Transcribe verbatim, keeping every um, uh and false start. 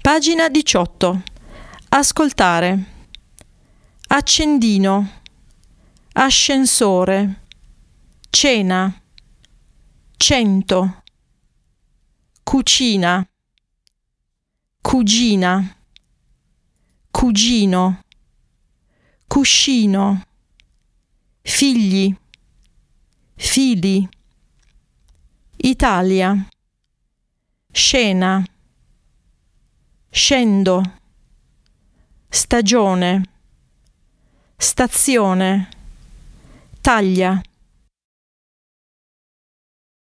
Pagina diciotto. Ascoltare. Accendino. Ascensore. Cena. Cento. Cucina. Cugina. Cugino. Cuscino. Figli. Fili. Italia. Scena. Scendo. Stagione. Stazione. Taglia.